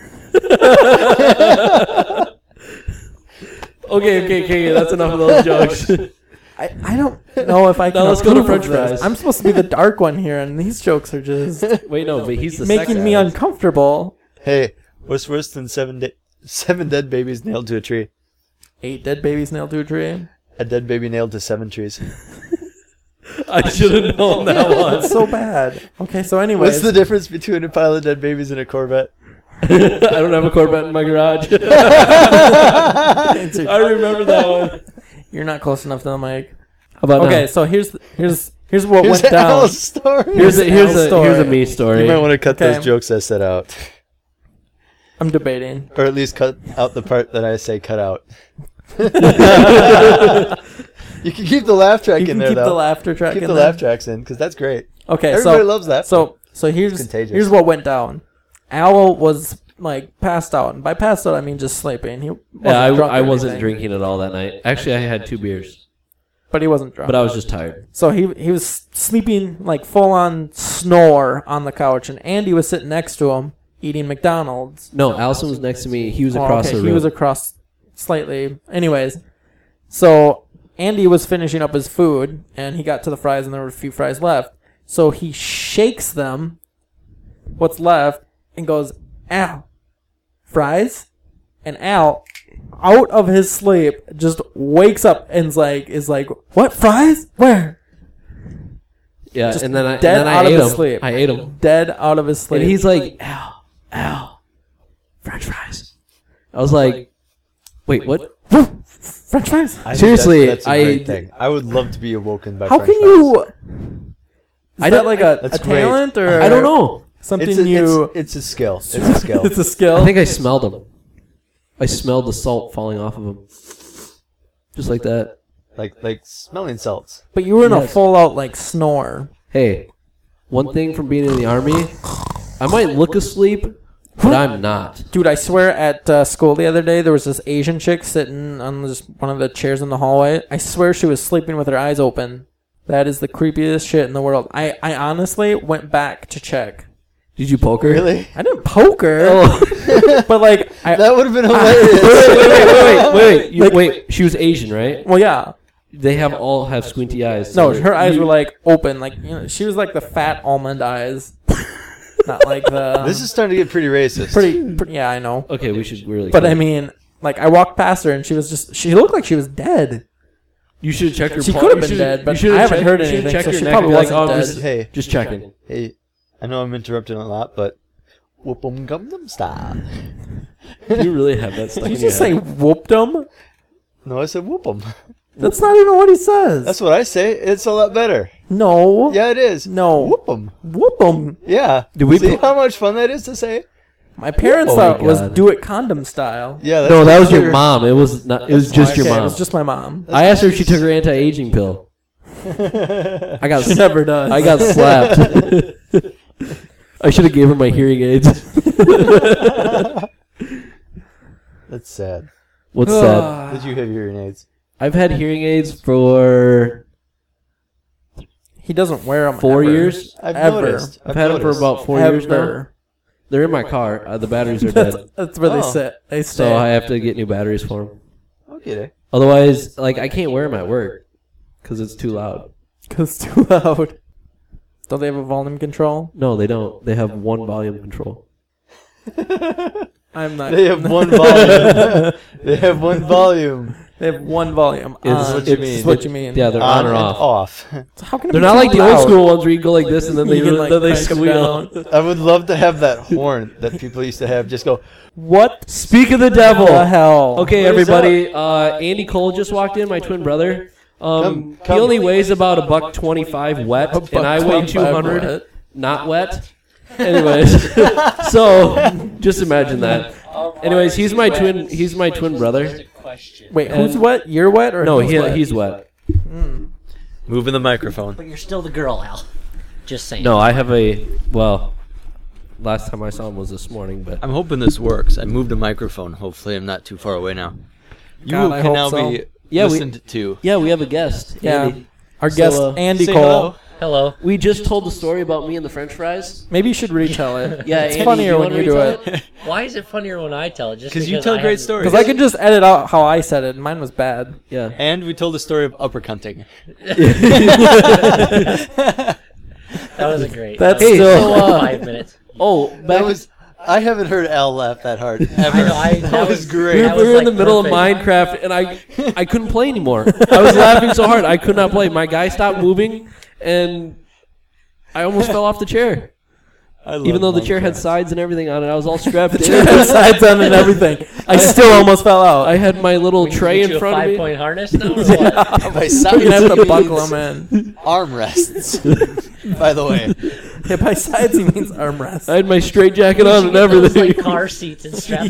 Okay, okay, okay. That's enough of those jokes. I, I don't know if I can. Now let's go to approve of French this. fries. I'm supposed to be the dark one here, and these jokes are just Wait, no, but he's the making sex me addict. uncomfortable. Hey, what's worse than seven de- seven dead babies nailed to a tree? Eight dead babies nailed to a tree. A dead baby nailed to seven trees. I should have known that one. It's so bad. Okay, so anyways. What's the difference between a pile of dead babies and a Corvette? I don't have a Corvette in my garage. I remember that one. You're not close enough to the mic. How about Okay, now? so here's here's here's what Here's went down. Al's story. Here's a, here's Al's a story. here's a me story. You might want to cut Okay. those jokes I set out. I'm debating. Or at least cut out the part that I say cut out. You can keep the laugh track You in can there, keep though. the laughter track keep in the there. laugh tracks in, because that's great. Okay, Everybody so loves that. so so here's contagious. here's what went down. Al was like passed out, and by passed out I mean just sleeping. He wasn't Yeah, I, drunk I or wasn't anything, drinking at all that night. Actually, I had two beers, but he wasn't drunk. but I was just tired. So he he was sleeping like full on snore on the couch, and Andy was sitting next to him eating McDonald's. No, Allison was next to me. He was Oh, across okay, the room. He was across slightly. Anyways, so Andy was finishing up his food, and he got to the fries, and there were a few fries left. So he shakes them, what's left, and goes, "Al, fries?" And Al, out of his sleep, just wakes up and's like, is like, "What, fries? Where?" yeah, just and then I, dead and then out I of ate his him. sleep. I ate him, Dead out of his sleep. and he's like, "Al, Al, French fries." I was like, "Wait, what?" French fries? I think Seriously, that's, that's a I- great thing. I would love to be awoken by How French can fries. you... Is I that don't- like a, That's a great. talent, or I don't know. something It's a, you... it's, it's a skill. It's a skill. It's a skill. I think I smelled them. I smelled the salt falling off of them, just like that. like like smelling salts. But you were in a Yes. full out like snore. Hey, one thing from being in the army, I might look asleep, but I'm not. Dude, I swear at uh, school the other day, there was this Asian chick sitting on just one of the chairs in the hallway. I swear she was sleeping with her eyes open. That is the creepiest shit in the world. I, I honestly went back to check. Did you poke her? Really? I didn't poke her, Oh. but like, I, That would have been wait, hilarious. wait, wait, wait, wait, wait. You, Like- wait, she was Asian, right? well, yeah. They have all have squinty eyes. No, so her eyes you- were like open. Like, you know, she was like the fat almond eyes. Not like the... This is starting to get pretty racist. pretty, pretty... Yeah, I know. Okay, we should really. But I mean, like, I walked past her and she was just... She looked like she was dead. you should have checked her. She pul- could have you been should- dead, you but should I have haven't checked- heard you should have anything, checked so her she neck probably and be like, wasn't oh, dead. this is- Hey, just checking. hey, I know I'm interrupting a lot, but whoop 'em Gundam style. You really have that stuck Did in you your just say head. whooped him? No, I said whoop 'em. That's not even what he says. That's what I say. It's a lot better. no. Yeah, it is. No. Whoop 'em. Whoop him. Yeah. Did we See put- how much fun that is to say? My parents Oh thought my it was God. do it condom style. Yeah. That's No, that was your your mom. It was not. It was just your Okay, mom. it was just my mom. I asked her if she took her anti-aging pill. I got. She never does. I got slapped. I should have gave her my hearing aids. That's sad. What's that? Did you have hearing aids? I've had hearing aids for He doesn't wear them. four ever. years. I've Ever. noticed. I've had them for noticed. about four years now. Ever. They're in my car. Uh, the batteries are That's, dead, that's where they Oh. sit. They stay. so I have to get new batteries for them. Okay. Otherwise, like I can't wear them at work because it's too loud. Cause it's too loud. Don't they have a volume control? No, they don't. They have one volume control. I'm not. They have one volume. They have one volume. They have one volume. It's- on. what you It's mean. what you mean. Yeah, they're on, On or and off. off. So how can it They're be not too like the old loud? school ones where you go like this and then they You can, like, then they crank 'em squeal. down. I would love to have that horn that people used to have. Just go. What Speak of the devil. the hell? Okay, What is everybody. Uh, Andy Cole just walked in, my twin brother. Um, Come- come. He only weighs about a buck twenty-five wet, A buck and I weigh twenty-five two hundred wet. not wet. Anyways, so just imagine that. Anyways, he's my twin. He's my twin brother. Wait, And- who's wet? You're wet or No, he's he, wet? he's wet. Moving the microphone. But you're still the girl, Al. Just saying. No, I have a well. Last time I saw him was this morning, but I'm hoping this works. I moved the microphone. Hopefully, I'm not too far away now. You God, I can hope now so. be Yeah, we- listened to. yeah, we have a guest. Yeah. Andy. Our So, guest uh, Andy Say Cole. hello. Hello. We just told the story about me and the French fries. Maybe you should retell it. Yeah, it's Andy, funnier you when wanna you do retell it. Why is it funnier when I tell it? Just Because you because tell I great have- stories. Because I can just edit out how I said it. Mine was bad. Yeah. And we told the story of uppercutting. That was a great. That's that was still, a uh, five minutes. Oh, back That was I haven't heard Al laugh that hard ever. I know, I- that, that was was- great. We were, That we was, were in like, the middle perfect. of Minecraft, and I I couldn't play anymore. I was laughing so hard I could not play. My guy stopped moving, and I almost fell off the chair. I love Even though the chair had Minecraft. sides and everything on it, I was all strapped in. Sides on and everything. I still almost fell out. I had my little We can tray get in you a front of me. five-point harness now, or what? By You're sides, gonna have he to buckle means them in. armrests. By the way, Yeah, by sides he means armrest. I had my straight jacket on and Those, everything. like car seats and strapped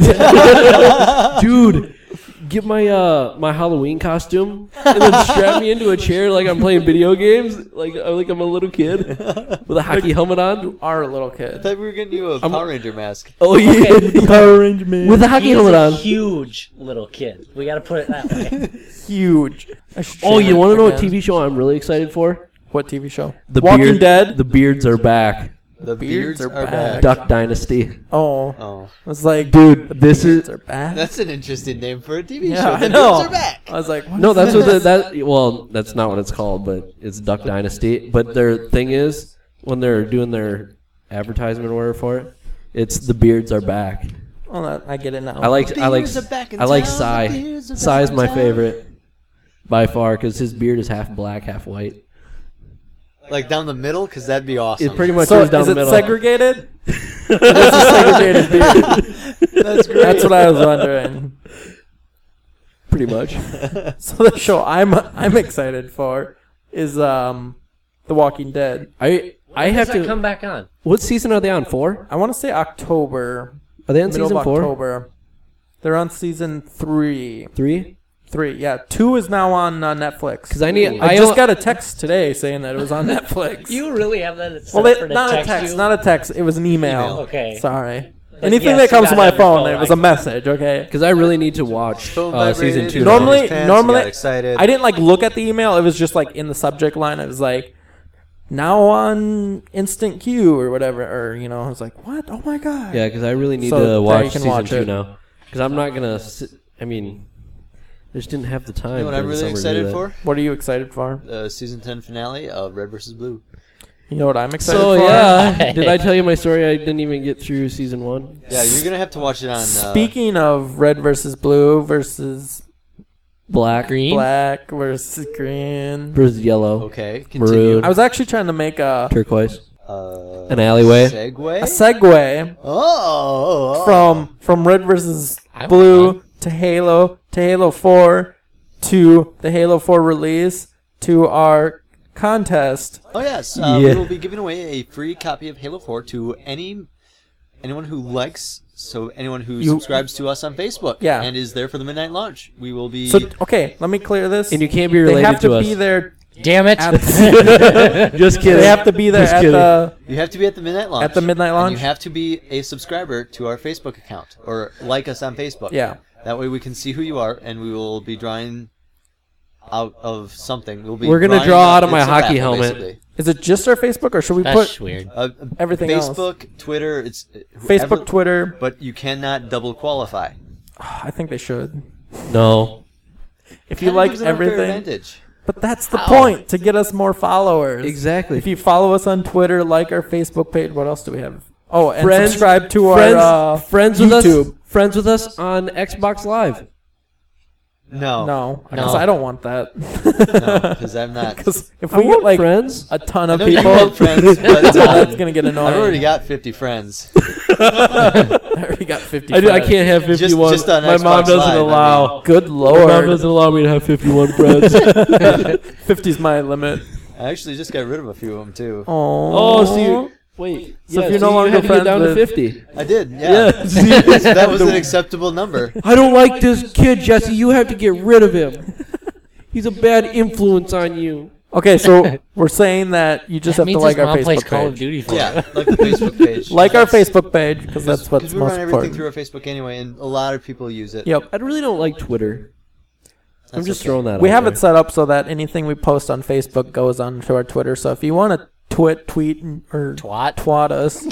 in. Dude, get my uh my Halloween costume and then strap me into a chair like I'm playing video games, like uh, like I'm a little kid with a hockey helmet on. Our little I kid. thought we were getting you a I'm- Power Ranger mask. Oh yeah, Power Ranger man. with a hockey He's helmet a on. huge little kid. We got to put it that way. Huge. I should Oh, shave you it want to know what again. T V show I'm really excited for? What T V show? The Walking Beard- Dead. The Beards are back. The Beards beards, are are, back. back. Duck Dynasty. Oh, Oh, I was like, Dude, the this beards is are back. that's an interesting name for a T V Yeah, show. I The know. beards are back. I was like, what no. is That's what the, this? that. Well, that's not what it's called, but it's Duck Dynasty. But their thing is when they're doing their advertisement or whatever for it, it's the Beards are back. Oh, that, I get it now. I like I like Beards are back in I like town, the Psy. beards are Psy's back my in town. favorite by far because his beard is half black, half white. Like down the middle, because that'd be awesome. It pretty much So goes down is the it middle. segregated? It's a segregated beard. That's great. That's what I was wondering. Pretty much. So the show I'm I'm excited for is um, The Walking Dead. I I When have does that to. come back on? What season are they on? Four? I want to say October. Are they on middle season of four? October. They're on season three. Three? Three, yeah. Two is now on uh, Netflix. Because I need. I, I just al- got a text today saying that it was on Netflix. You really have that set well, up it, for the not a text text, you? not a text. It was an email. Email. Okay. Sorry. But Anything yes, that you comes to gotta my have your phone, phone it was a icon. message. Okay. Because I really need to watch Phone uh, season vibrated, two. you Normally- raised hands, normally- you got excited. I didn't like look at the email. It was just like in the subject line. It was like, now on Instant Queue or whatever. Or, you know, I was like, what? Oh my God. Yeah, because I really need So, to yeah, watch you can season watch two it. now. Because I'm not gonna. Sit, I mean, I just didn't have the time. You know what I'm during really summer to do excited that. for? What are you excited for? The season ten finale of Red versus Blue. You know what I'm excited So for? yeah, did I tell you my story? I didn't even get through season one. Yeah, you're gonna have to watch it on. Uh, Speaking of red versus blue versus Black Green? black versus green. versus yellow, Okay, continue. Maroon. I was actually trying to make a turquoise. Uh, An alleyway? Segue. a segue Oh, oh, from from red versus I blue want to Halo to Halo four to the Halo four release to our contest. Oh yes, uh, Yeah. we will be giving away a free copy of Halo four to any anyone who likes. So anyone who You- subscribes to us on Facebook, Yeah. and is there for the midnight launch, we will be. So okay, let me clear this. And you can't be they related have to, to be us. there. Damn it. At, Just kidding. they have to be there Just at kidding. the. you have to be at the midnight launch. At the midnight and launch? you have to be a subscriber to our Facebook account or like us on Facebook. Yeah. That way we can see who you are, and we will be drawing out of something. We'll be. We're gonna drawing draw out of it's my a hockey raffle, helmet. basically. Is it just our Facebook, or should we That's put weird. Uh, everything else? Facebook, Twitter, it's Facebook, whoever- Twitter? But you cannot double qualify. I think they should. No. If you Kinda like gives an unfair everything, advantage. but that's the Ow. point to get us more followers. Exactly. If you follow us on Twitter, like our Facebook page, what else do we have? Oh, and Friends- subscribe to friends, our uh, friends with YouTube. us. Friends with us on Xbox Live. No, No, No. because I don't want that. no, because I'm not. Because if I we get want like friends. a ton I of know you people, want friends, but that's uh, gonna get annoying. I've already got fifty friends. I already got fifty. I, do, I friends. can't have Just- fifty-one. just on My mom Xbox doesn't Live, I allow. Good My mom lord, doesn't allow me to have fifty-one friends. fifty's my limit. I actually just got rid of a few of them too. Oh, Oh, so you wait. So yeah, if you're no you longer had to get friends down with- to fifty. I did, yeah. Yeah. see? So that was an acceptable number. I don't like this kid, Jesse. You have to get rid of him. He's a bad influence on you. Okay, so we're saying that you just That have to means like his our mom plays Facebook Call of page. Duty for Yeah, him. like the Facebook page. Like our That's- Facebook page because that's what's we most run everything important. through our Facebook anyway, and a lot of people use it. Yep. I really don't like Twitter. I'm That's just okay. throwing that We out have there. it set up so that anything we post on Facebook goes on to our Twitter. So if you want to twit, tweet, or Twat. twat us,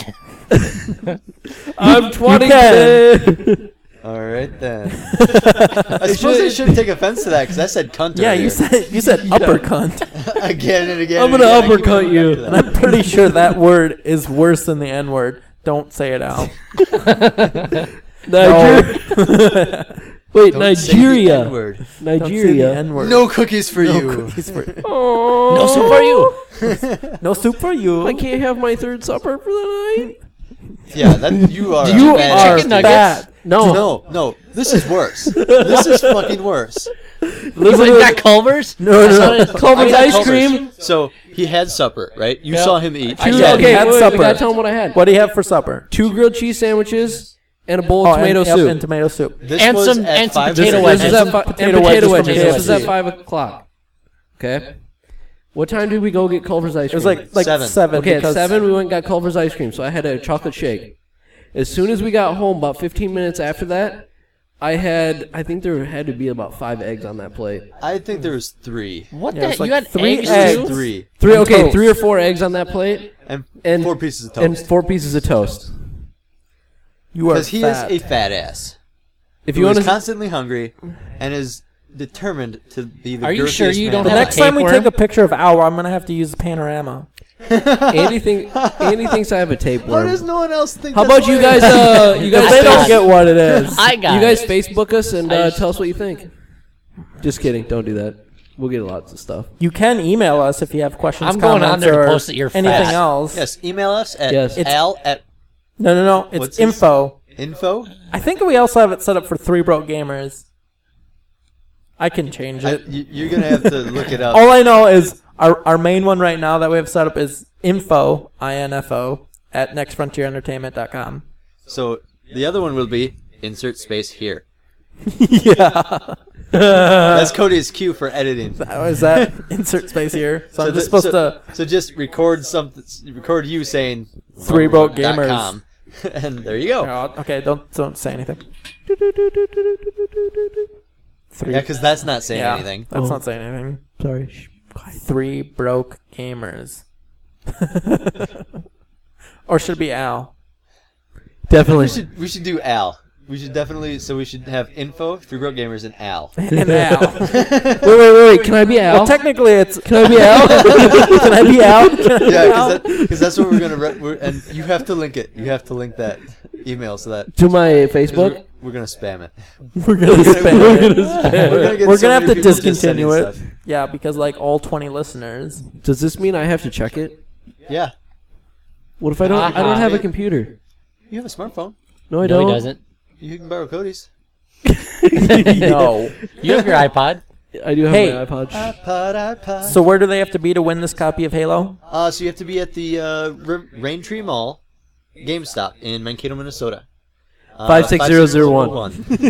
I'm twenty. can. All right then. I suppose I shouldn't take offense to that because I said cunt. yeah, earlier. you said you said upper cunt, again and again. I'm and gonna again. I keep uppercut going you. back to and that. I'm pretty sure that word is worse than the N word. Don't say it out. Nigeria. Wait, Don't say the Nigeria. N-word. Don't say the Nigeria. N-word. No cookies for No you. cookies for Oh, No soup for you. No soup for you. I can't have my third supper for the night. Yeah, that you are. You a bad are chicken dude. nuggets? bad. No. No, no. This is worse. This is fucking worse. You like that Culver's? No, no, That's no. what Culver's it- I ice got cream. So he had supper, right? You Yeah. saw him eat. I Two, did. okay, Had wait, wait, supper. we gotta tell him what I had. What do you have for supper? Two grilled cheese sandwiches and a bowl Oh, of tomato and, yep, soup. and tomato soup. This And was some- at and some five potato thirty. wedges. This is And at some fi- potato and potato wedges from wedges. K F This is at C. five o'clock. Okay. What time did we go get Culver's ice It was cream? like like Seven. seven. Okay, at because- seven we went and got Culver's ice cream, so I had a chocolate shake. As soon as we got home, about fifteen minutes after that, I had I think there had to be about five eggs on that plate. I think there was three. What Yeah, the? it's You like had three eggs, eggs. too? Three. Three, And okay, toast. three or four eggs on that plate, And, and four pieces of and toast. four pieces of toast. You are Because he fat. is a fat ass. If Who you is want to, constantly hungry and is determined to be the Are you sure girthiest you man don't The have a next time we tapeworm? take a picture of Al, I'm gonna have to use the panorama. Andy, think, Andy thinks I have a How tapeworm. does no one else think How that's about you weird? guys? Uh, you guys, They I don't got get what it is. I got you guys it. Facebook us and I uh, just- tell us what you think. Just kidding. Don't do that. We'll get lots of stuff. You can email us if you have questions, I'm going on comments, there to or post that you're anything fat. else. Yes, email us at Yes. It's- al at No, no, no. It's What's his- info. info. I think we also have it set up for Three Broke Gamers. I can change I, it. you, you're gonna have to look it up. All I know is our our main one right now that we have set up is info, I N F O, at next frontier entertainment dot com. So the other one will be insert space here. Yeah. That's Cody's cue for editing. How is that? Insert space here. So, I'm the- just supposed so, to. So just record something. Record you saying Three Broke dot Gamers. com. And there you go. Oh, okay, don't don't say anything. Three. Yeah, because that's not saying Yeah, anything. That's Oh. not saying anything. Sorry. Three Broke Gamers. Or should it be Al? Definitely. We should we should do Al. We should definitely. So we should have info, Three Broke Gamers, and Al. And Al. Wait, wait, wait, wait. Can I be Al? Well, technically, it's. Can I be Al? Can I be Al? Can I be Yeah, Al? because that, that's what we're gonna. Re- we're, and you have to link it. You have to link that email so that To my 'cause we're, Facebook? we're gonna spam it. We're gonna spam We're it. gonna, get We're so gonna have many to people just sending discontinue it. stuff. Yeah, because like all twenty listeners. Does this mean I have to check it? Yeah, What if I don't? I don't Uh-huh. have a computer. you have a smartphone. No, I No, don't. he doesn't. You can borrow Cody's. No. You have your iPod. I do have Hey. my iPod. iPod, iPod. So where do they have to be to win this copy of Halo? Uh, so you have to be at the uh, R- Raintree Mall, GameStop in Mankato, Minnesota. Uh, Five six zero zero one.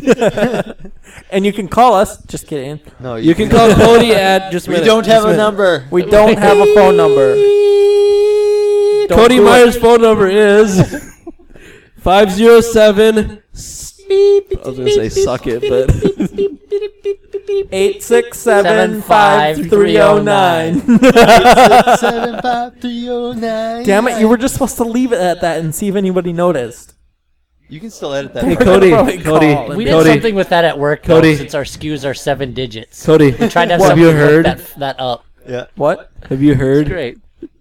And you can call us. Just kidding. No, You can call Cody at just a We minute, don't have just a minute. number. We don't have a phone number. Don't Cody do it. Meyer's phone number is five zero seven. I was gonna say suck it, but Eight six seven five three zero nine. Seven five three zero nine. Damn it! You were just supposed to leave it at that and see if anybody noticed. You can still edit that. hey part. Cody, Probably Cody, call. We did Cody, something with that at work, though, Cody. since our S K Us are seven digits. Cody. We tried to have What? something Have you to look heard? that, that up. Yeah. What? Have you heard? Great.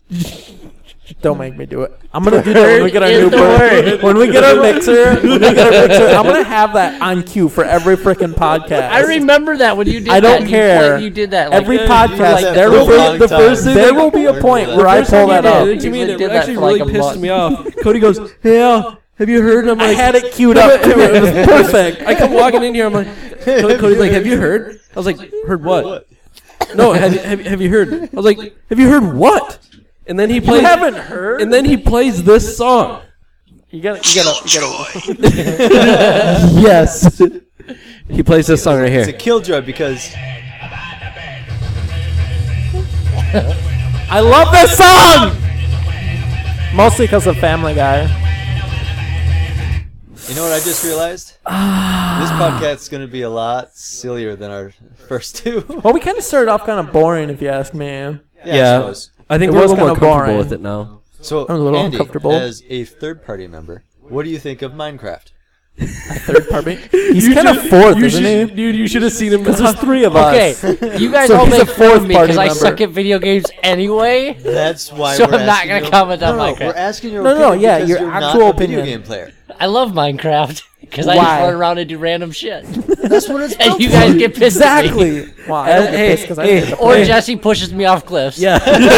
Don't make me do it. I'm gonna do that when we get our Is new the board. word. When we get our mixer. When we get our mixer, I'm gonna have that on cue for every freaking podcast. I remember that when you did I that. don't You care. played- You did that. Like, Every uh, podcast, like, there for a will be long the time. first. There will be a point where I First pull time that you up. did it to me, Usually that did that actually for like really a pissed month. me off. Cody goes, "Hey Al, have you heard?" I'm I like, had it queued up too. It was perfect. I come walking in here. I'm like, Cody, Cody's like, "Have you heard?" I was like, "Heard what?" No, have you, have, you- have you heard? I was like, "Have you heard what?" And then he You plays. haven't heard. And then he plays this song. you gotta, you gotta, you gotta. Yes. He plays this song right It's a here. killjoy because I love this song. Mostly because of Family Guy. you know what I just realized. This podcast's gonna be a lot sillier than our first two. Well, we kind of started off kind of boring, if you ask me. yeah. Yeah. I suppose. I think It we're a was little more kinda comfortable boring. with it now. So I'm a little Andy, uncomfortable. as a third-party member, what do you think of Minecraft? Third party. He's You kind of should- fourth, you isn't should, he? Dude, you should have seen him. Because there's three of Okay, us. you guys So all he's a make fun of fourth me party because I member. suck at video games anyway. That's why So we're I'm not asking gonna your- comment on no, no, Minecraft. We're asking your No, no, opinion yeah, because your you're actual not a video opinion. game player. I love Minecraft because I just Why? run around and do random shit, That's what it's and you guys get pissed at me. Exactly. Wow, I don't Uh, get hey, pissed 'cause I hey, did the Or play. Jesse pushes me off cliffs. Yeah.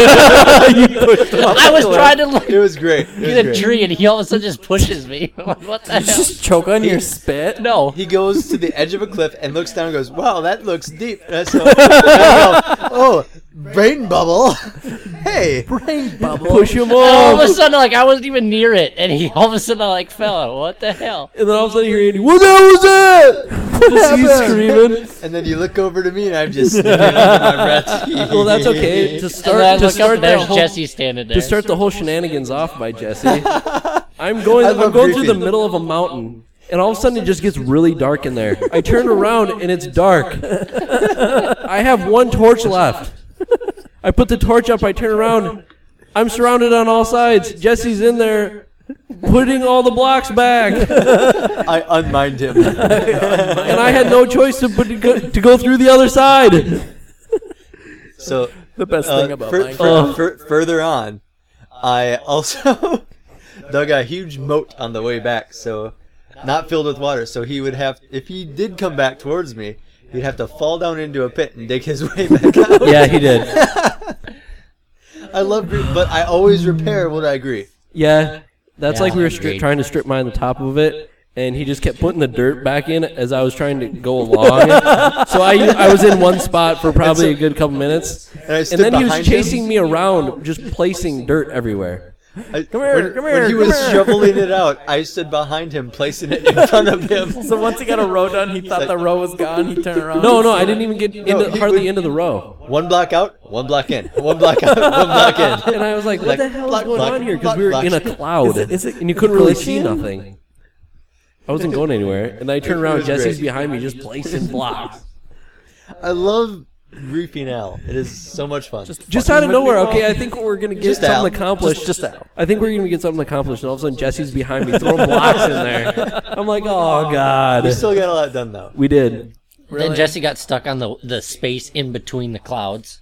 I was trying to look It was great. It was at a great. tree, and he all of a sudden just pushes me. I'm like, what the hell? Just choke on your spit. No. He goes to the edge of a cliff and looks down and goes, "Wow, that looks deep." And I so, and I go, "Oh, brain bubble. Hey, Brain bubble. Push him And all of a off. sudden, like I wasn't even near it, and he all of a sudden like fell. What the hell? And then all of a sudden you hear Andy, what the hell was that? Just he's screaming. And then you look over to me and I'm just sniffing under my breath. Well, that's okay. To And start, then I to look up, start and that there's whole, Jesse standing there. to start the whole shenanigans off by Jesse. I'm going. I I'm love going through the briefing. middle of a mountain, and all of a sudden it just gets really dark in there. I turn around and it's dark. I have one torch left. I put the torch up. I turn around. I'm surrounded on all sides. Jesse's in there, putting all the blocks back, I unmined him. and I had no choice to put, to, go, to go through the other side. So The best uh, thing about fur- Minecraft. fur- fur- further on, I also dug a huge moat on the way back, so not filled with water. So he would have, if he did come back towards me, he'd have to fall down into a pit and dig his way back out. Yeah, he did. I love, gre- but I always repair what I agree. Yeah, that's Yeah, like we were agreed. stri- trying to strip mine the top of it, and he just kept putting the dirt back in as I was trying to go along. So I I was in one spot for probably a good couple minutes, And I stood and then he was behind chasing him. me around, just placing dirt everywhere. I, Come here, when, come when here, he come was here. shoveling it out, I stood behind him, placing it in front of him. So once he got a row done, he thought the row was gone. He turned around. No, no, I didn't even get into, he hardly would- into the row. One block out, one block in, one block out, one block in. And I was like, what Like, the hell block, is going block, on here? Because block, we were block. in a cloud, Is it- is it and you couldn't really see glitching? nothing. I wasn't going anywhere, and I turned It around, was Jesse's great. behind me, just placing blocks. I love Reefing Al. It is so much fun. Just out of nowhere, okay, I think we're going to get Just something Al. accomplished. Just, just out. I think we're going to get something accomplished, and all of a sudden Jesse's behind me throwing blocks in there. I'm like, oh, we God. still got a lot done though. We did. Then Jesse got stuck on the the space in between the clouds.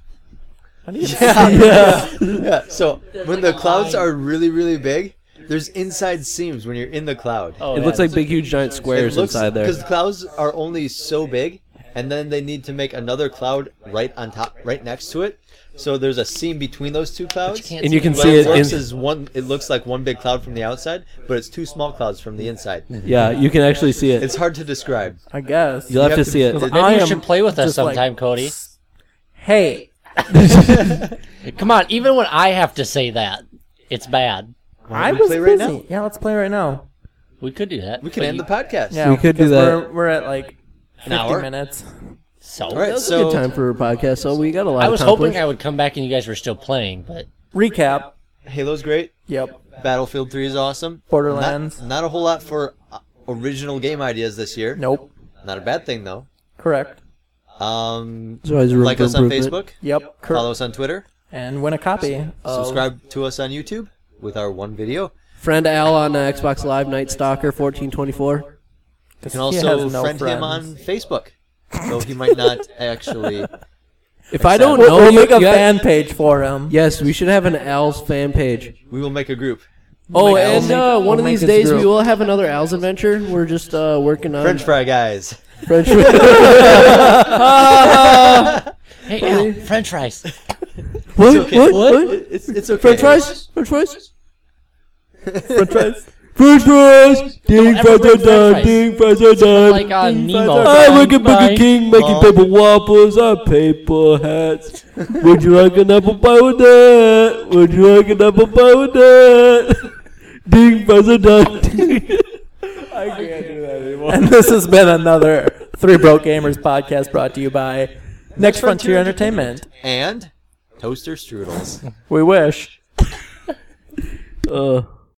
Yeah. yeah. So when the clouds are really, really big, there's inside seams when you're in the cloud. Oh, It looks like big, huge, giant squares it looks, inside there. because the clouds are only so big, and then they need to make another cloud right on top, right next to it. So there's a seam between those two clouds. can't And you can But see it it looks in, as one. It looks like one big cloud from the outside, but it's two small clouds from the inside. yeah, you can actually see it. It's hard to describe. I guess. You'll have you to have to- see it. Maybe I you am should play with us just like- sometime, Cody. Hey, Come on, even when I have to say that, it's bad. I we was play right busy. now? Yeah, let's play right now. We could do that. We can but end you- the podcast. Yeah, We could do because that. We're, we're at like An fifty hour? minutes. So All right, That was a so good time for a podcast, so we got a lot I was accomplished. hoping I would come back and you guys were still playing, but Recap. Halo's great. Yep. Battlefield three is awesome. Borderlands. Not, not a whole lot for uh, original game ideas this year. Nope. Not a bad thing though. Correct. Um, There's always room like for us on improvement. Facebook. Yep. Correct. Follow us on Twitter. And win a copy. of- Subscribe to us on YouTube with our one video. Friend Al on uh, Xbox Live, Night Stalker fourteen twenty-four. You 'cause can he also has no friend friends. him on Facebook, though he might not actually. If I don't We'll, know we'll you, make a you got- fan page for him. yes, we should have an Al's fan page. We will make a group. Oh, make- and we'll uh, make- one we'll of make these this days we group. will have another Al's adventure. We're just uh, working on French fry guys. French. hey, Al, French fries. what? okay. What? What? What? It's it's okay. French fries? French fries? French fries. French fries! Ding, ever fries bring are French done! fries. Ding, fries are done! Like on Ding, Nemo. fries I work at Burger Bye. King making Mom. paper waffles on paper hats. Would you like an apple pie with that? Would you like an apple pie with that? Ding, fries are done. I can't do that anymore. And this has been another Three Broke Gamers podcast brought to you by Next Frontier Entertainment. And toaster strudels. We wish. Uh.